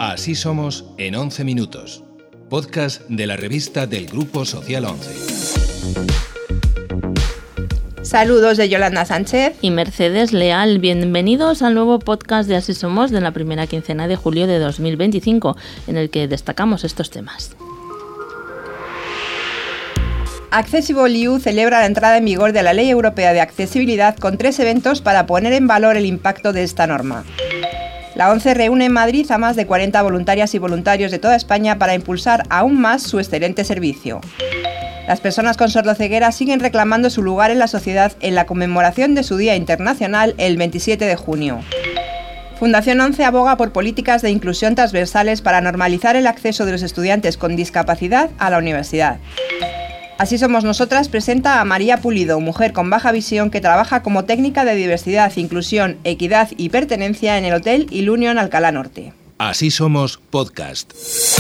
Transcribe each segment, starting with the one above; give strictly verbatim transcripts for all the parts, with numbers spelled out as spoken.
Así somos en once minutos. Podcast de la revista del Grupo Social once. Saludos de Yolanda Sánchez y Mercedes Leal. Bienvenidos al nuevo podcast de Así somos de la primera quincena de julio de dos mil veinticinco, en el que destacamos estos temas. Accessible U celebra la entrada en vigor de la Ley Europea de Accesibilidad con tres eventos para poner en valor el impacto de esta norma. La ONCE reúne en Madrid a más de cuarenta voluntarias y voluntarios de toda España para impulsar aún más su excelente servicio. Las personas con sordoceguera siguen reclamando su lugar en la sociedad en la conmemoración de su Día Internacional el veintisiete de junio. Fundación ONCE aboga por políticas de inclusión transversales para normalizar el acceso de los estudiantes con discapacidad a la universidad. Así somos nosotras presenta a María Pulido, mujer con baja visión que trabaja como técnica de diversidad, inclusión, equidad y pertenencia en el Hotel Ilunion Alcalá Norte. Así somos podcast.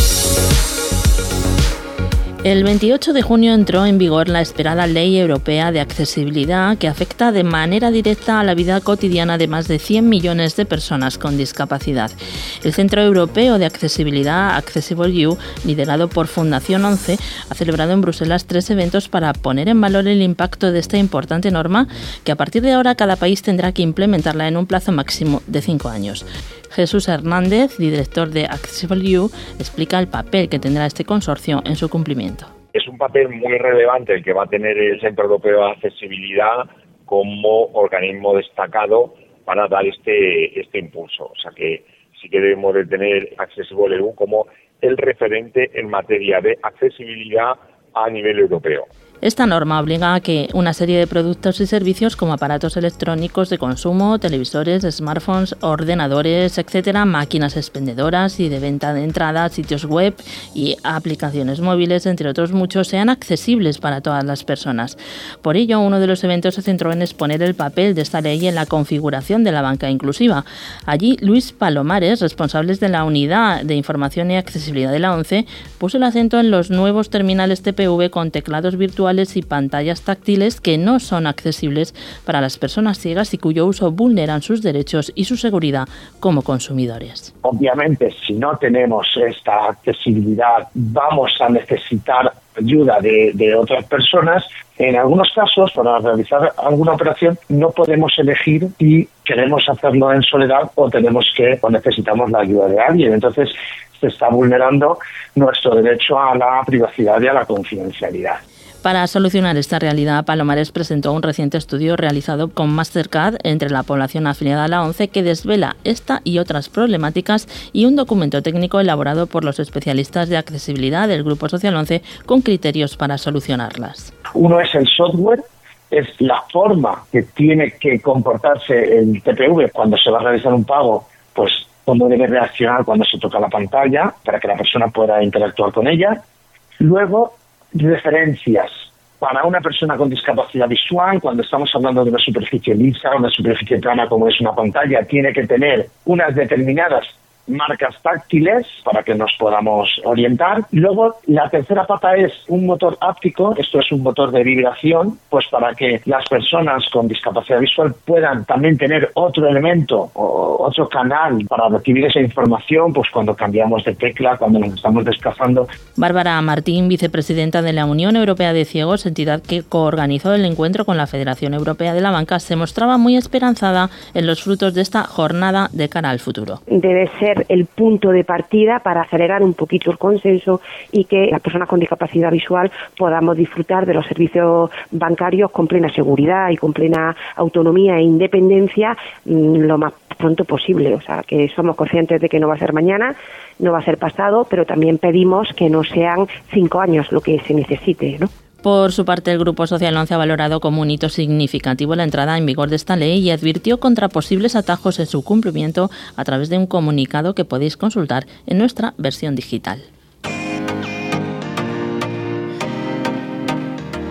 El veintiocho de junio entró en vigor la esperada Ley Europea de Accesibilidad, que afecta de manera directa a la vida cotidiana de más de cien millones de personas con discapacidad. El Centro Europeo de Accesibilidad, Accessible U, liderado por Fundación ONCE, ha celebrado en Bruselas tres eventos para poner en valor el impacto de esta importante norma, que a partir de ahora cada país tendrá que implementarla en un plazo máximo de cinco años. Jesús Hernández, director de Accessible U, explica el papel que tendrá este consorcio en su cumplimiento. Es un papel muy relevante el que va a tener el Centro Europeo de Accesibilidad como organismo destacado para dar este este impulso. O sea que sí que debemos de tener Accessible U como el referente en materia de accesibilidad a nivel europeo. Esta norma obliga a que una serie de productos y servicios como aparatos electrónicos de consumo, televisores, smartphones, ordenadores, etcétera, máquinas expendedoras y de venta de entrada, sitios web y aplicaciones móviles, entre otros muchos, sean accesibles para todas las personas. Por ello, uno de los eventos se centró en exponer el papel de esta ley en la configuración de la banca inclusiva. Allí, Luis Palomares, responsable de la Unidad de Información y Accesibilidad de la ONCE, puso el acento en los nuevos terminales T P V con teclados virtuales y pantallas táctiles que no son accesibles para las personas ciegas y cuyo uso vulneran sus derechos y su seguridad como consumidores. Obviamente, si no tenemos esta accesibilidad, vamos a necesitar ayuda de, de otras personas. En algunos casos, para realizar alguna operación, no podemos elegir si queremos hacerlo en soledad o tenemos que o necesitamos la ayuda de alguien. Entonces, se está vulnerando nuestro derecho a la privacidad y a la confidencialidad. Para solucionar esta realidad, Palomares presentó un reciente estudio realizado con Mastercard entre la población afiliada a la ONCE que desvela esta y otras problemáticas y un documento técnico elaborado por los especialistas de accesibilidad del Grupo Social once con criterios para solucionarlas. Uno es el software, es la forma que tiene que comportarse el T P V cuando se va a realizar un pago, pues cómo debe reaccionar cuando se toca la pantalla para que la persona pueda interactuar con ella. Luego, referencias para una persona con discapacidad visual. Cuando estamos hablando de una superficie lisa, una superficie plana como es una pantalla, tiene que tener unas determinadas marcas táctiles para que nos podamos orientar. Luego, la tercera pata es un motor áptico. Esto es un motor de vibración, pues para que las personas con discapacidad visual puedan también tener otro elemento o otro canal para recibir esa información, pues cuando cambiamos de tecla, cuando nos estamos desplazando. Bárbara Martín, vicepresidenta de la Unión Europea de Ciegos, entidad que coorganizó el encuentro con la Federación Europea de la Banca, se mostraba muy esperanzada en los frutos de esta jornada de cara al futuro. Debe ser el punto de partida para acelerar un poquito el consenso y que las personas con discapacidad visual podamos disfrutar de los servicios bancarios con plena seguridad y con plena autonomía e independencia lo más pronto posible. O sea, que somos conscientes de que no va a ser mañana, no va a ser pasado, pero también pedimos que no sean cinco años lo que se necesite, ¿no? Por su parte, el Grupo Social once ha valorado como un hito significativo la entrada en vigor de esta ley y advirtió contra posibles atajos en su cumplimiento a través de un comunicado que podéis consultar en nuestra versión digital.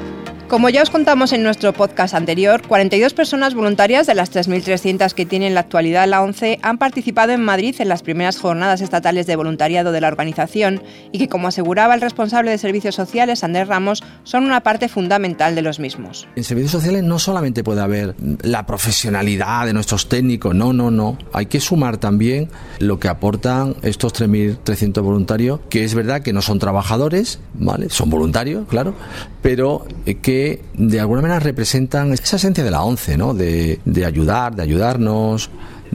Como ya os contamos en nuestro podcast anterior, cuarenta y dos personas voluntarias de las tres mil trescientas que tiene en la actualidad la ONCE han participado en Madrid en las primeras jornadas estatales de voluntariado de la organización y que, como aseguraba el responsable de Servicios Sociales, Andrés Ramos, son una parte fundamental de los mismos. En Servicios Sociales no solamente puede haber la profesionalidad de nuestros técnicos, no, no, no. Hay que sumar también lo que aportan estos tres mil trescientos voluntarios, que es verdad que no son trabajadores, ¿vale? Son voluntarios, claro, pero que de alguna manera representan esa esencia de la ONCE, ¿no? De, de ayudar, de ayudarnos,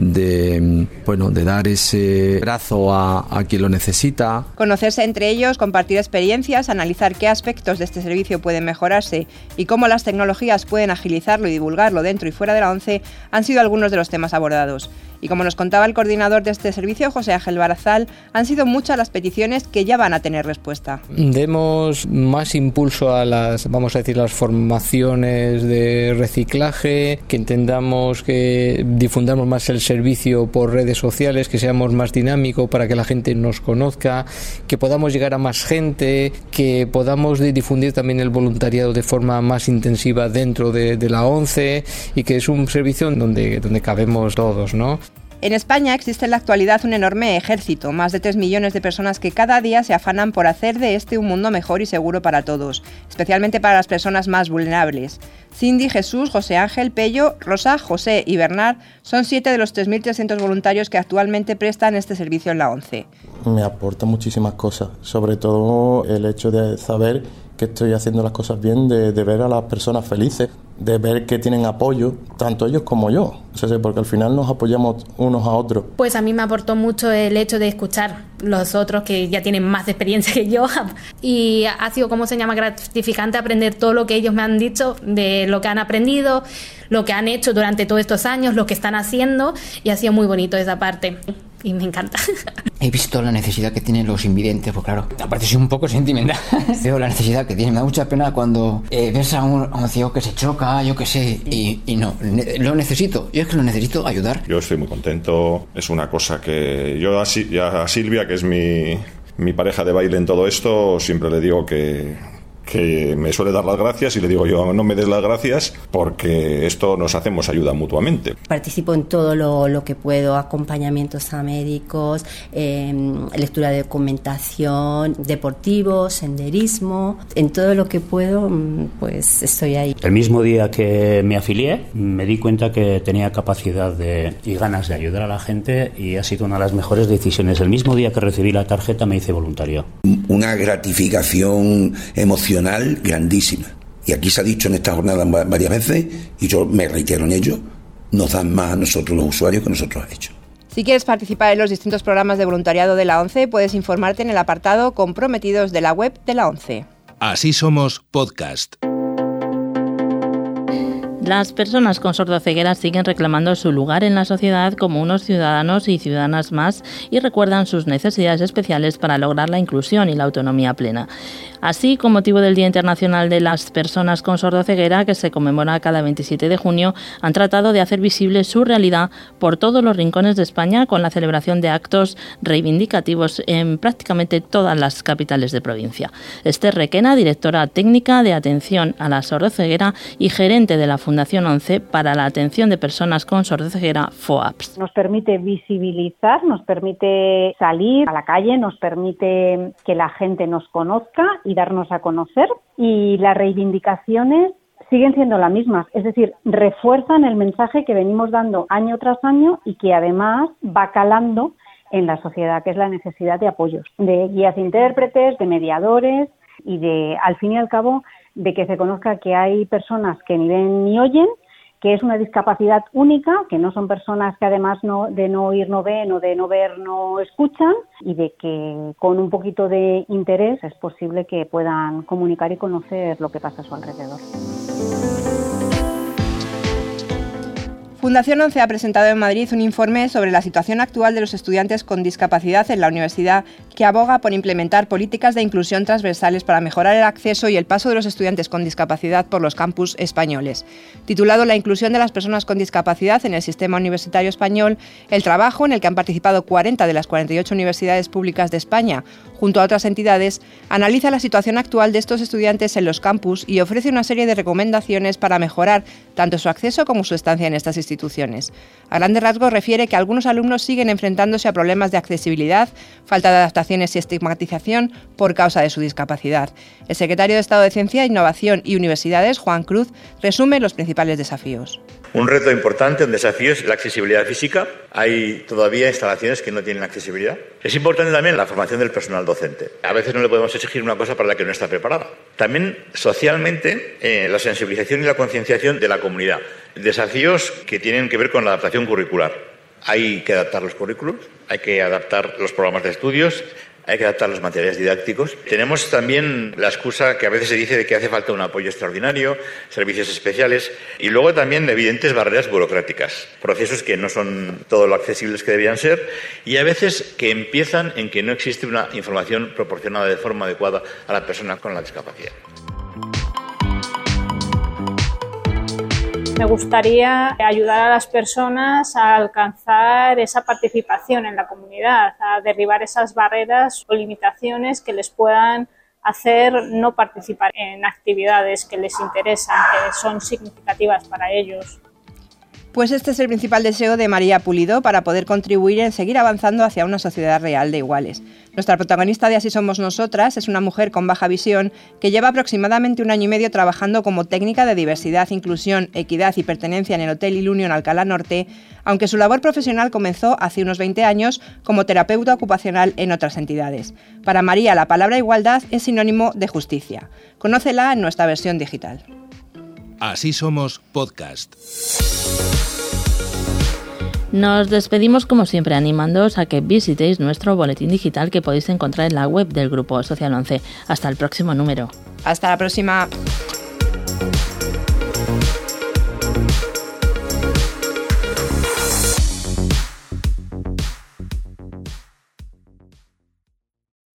de bueno, de dar ese brazo a, a quien lo necesita. Conocerse entre ellos, compartir experiencias, analizar qué aspectos de este servicio pueden mejorarse y cómo las tecnologías pueden agilizarlo y divulgarlo dentro y fuera de la ONCE han sido algunos de los temas abordados. Y como nos contaba el coordinador de este servicio, José Ángel Barazal, han sido muchas las peticiones que ya van a tener respuesta. Demos más impulso a las, vamos a decir, las formaciones de reciclaje, que entendamos que difundamos más el servicio por redes sociales, que seamos más dinámicos para que la gente nos conozca, que podamos llegar a más gente, que podamos difundir también el voluntariado de forma más intensiva dentro de, de la ONCE y que es un servicio donde, donde cabemos todos, ¿no? En España existe en la actualidad un enorme ejército, más de tres millones de personas que cada día se afanan por hacer de este un mundo mejor y seguro para todos, especialmente para las personas más vulnerables. Cindy, Jesús, José Ángel, Pello, Rosa, José y Bernard son siete de los tres mil trescientos voluntarios que actualmente prestan este servicio en la ONCE. Me aporta muchísimas cosas, sobre todo el hecho de saber que estoy haciendo las cosas bien, de, de ver a las personas felices, de ver que tienen apoyo, tanto ellos como yo, o sea, porque al final nos apoyamos unos a otros. Pues a mí me aportó mucho el hecho de escuchar los otros que ya tienen más experiencia que yo y ha sido, como se llama, gratificante aprender todo lo que ellos me han dicho, de lo que han aprendido, lo que han hecho durante todos estos años, lo que están haciendo, y ha sido muy bonito esa parte. Y me encanta. He visto la necesidad que tienen los invidentes, pues claro, aparte soy un poco sentimental. Veo la necesidad que tienen, me da mucha pena cuando eh, ves a un, a un ciego que se choca, yo qué sé, y, y no, ne- lo necesito, yo es que lo necesito ayudar. Yo estoy muy contento, es una cosa que yo a, a Silvia, que es mi, mi pareja de baile en todo esto, siempre le digo que... que me suele dar las gracias y le digo yo, no me des las gracias porque esto nos hacemos ayuda mutuamente. Participo en todo lo, lo que puedo, acompañamientos a médicos, eh, lectura de documentación, deportivo, senderismo, en todo lo que puedo, pues estoy ahí. El mismo día que me afilié me di cuenta que tenía capacidad de, y ganas de ayudar a la gente y ha sido una de las mejores decisiones. El mismo día que recibí la tarjeta me hice voluntario. Una gratificación emocional grandísima. Y aquí se ha dicho en esta jornada varias veces, y yo me reitero en ello, nos dan más a nosotros los usuarios que nosotros hemos hecho. Si quieres participar en los distintos programas de voluntariado de la ONCE, puedes informarte en el apartado Comprometidos de la web de la ONCE. Así somos podcast. Las personas con sordoceguera siguen reclamando su lugar en la sociedad como unos ciudadanos y ciudadanas más y recuerdan sus necesidades especiales para lograr la inclusión y la autonomía plena. Así, con motivo del Día Internacional de las Personas con Sordoceguera, que se conmemora cada veintisiete de junio, han tratado de hacer visible su realidad por todos los rincones de España con la celebración de actos reivindicativos en prácticamente todas las capitales de provincia. Esther Requena, directora técnica de atención a la sordoceguera y gerente de la Fundación ONCE para la atención de personas con sordoceguera, FOAPS. Nos permite visibilizar, nos permite salir a la calle, nos permite que la gente nos conozca y darnos a conocer, y las reivindicaciones siguen siendo las mismas, es decir, refuerzan el mensaje que venimos dando año tras año y que además va calando en la sociedad, que es la necesidad de apoyos, de guías intérpretes, de mediadores y de, al fin y al cabo, de que se conozca que hay personas que ni ven ni oyen, que es una discapacidad única, que no son personas que además no, de no oír no ven o de no ver no escuchan, y de que con un poquito de interés es posible que puedan comunicar y conocer lo que pasa a su alrededor. Fundación once ha presentado en Madrid un informe sobre la situación actual de los estudiantes con discapacidad en la universidad, que aboga por implementar políticas de inclusión transversales para mejorar el acceso y el paso de los estudiantes con discapacidad por los campus españoles. Titulado La inclusión de las personas con discapacidad en el sistema universitario español, el trabajo, en el que han participado cuarenta de las cuarenta y ocho universidades públicas de España, junto a otras entidades, analiza la situación actual de estos estudiantes en los campus y ofrece una serie de recomendaciones para mejorar tanto su acceso como su estancia en estas instituciones. A grandes rasgos refiere que algunos alumnos siguen enfrentándose a problemas de accesibilidad, falta de adaptaciones y estigmatización por causa de su discapacidad. El secretario de Estado de Ciencia, Innovación y Universidades, Juan Cruz, resume los principales desafíos. Un reto importante, un desafío es la accesibilidad física. Hay todavía instalaciones que no tienen accesibilidad. Es importante también la formación del personal docente. A veces no le podemos exigir una cosa para la que no está preparada. También socialmente, eh, la sensibilización y la concienciación de la comunidad. Desafíos que tienen que ver con la adaptación curricular. Hay que adaptar los currículos, hay que adaptar los programas de estudios, hay que adaptar los materiales didácticos. Tenemos también la excusa que a veces se dice de que hace falta un apoyo extraordinario, servicios especiales y luego también evidentes barreras burocráticas, procesos que no son todo lo accesibles que debían ser y a veces que empiezan en que no existe una información proporcionada de forma adecuada a la persona con la discapacidad. Me gustaría ayudar a las personas a alcanzar esa participación en la comunidad, a derribar esas barreras o limitaciones que les puedan hacer no participar en actividades que les interesan, que son significativas para ellos. Pues este es el principal deseo de María Pulido para poder contribuir en seguir avanzando hacia una sociedad real de iguales. Nuestra protagonista de Así somos nosotras es una mujer con baja visión que lleva aproximadamente un año y medio trabajando como técnica de diversidad, inclusión, equidad y pertenencia en el Hotel Ilunion Alcalá Norte, aunque su labor profesional comenzó hace unos veinte años como terapeuta ocupacional en otras entidades. Para María, la palabra igualdad es sinónimo de justicia. Conócela en nuestra versión digital. Así somos podcast. Nos despedimos como siempre animándoos a que visitéis nuestro boletín digital que podéis encontrar en la web del Grupo Social once. Hasta el próximo número. Hasta la próxima.